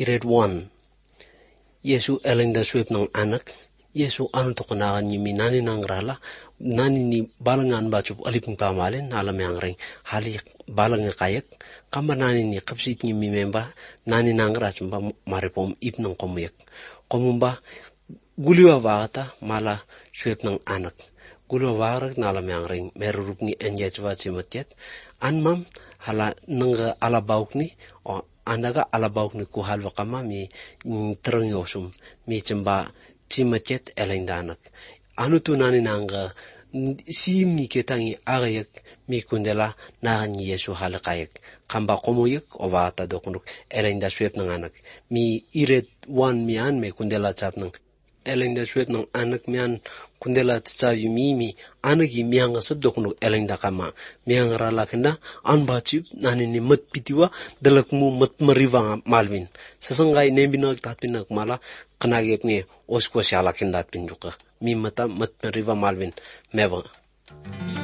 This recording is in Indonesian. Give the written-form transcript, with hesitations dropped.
Ired 1. Yesu elengda swep ng anak. Yesu anu to kunakan yimi nani nang rala. Nani ni balangan bacup aliping pamalin. Alam yang ring halik balang kayak. Kamba nani ni kapsit yimi memba. Nani nang ras mba maripom ip ng komuyak. Komumba guliwa wakata mala swep ng anak. Guliwa warak na alam yang ring merurup ni enjajwa simatiat. Anmam hala nanga alabauk ni o andaga alabauk ni kuhalwa kama mi terang yosum mi cemba cimacet elendanak anu tu nani nanga sim ni ketangi agayak mi kundela nani Yesu halakayak kamba komoyak ovata dokunuk elenda swep ng anak mi iret wan mi an me kundela chap ng elenda swep ng anak mi an kundela tsawi mi anak mi ang sab dokunuk elenda kama mi ang ralakenda an bachip nani ni mat pitiwa dalak mu mat mariwa malvin sasangay nembinak tatpinak mala kanagep nge osko sialakin datpin juga mi mata mat mariwa malvin mewa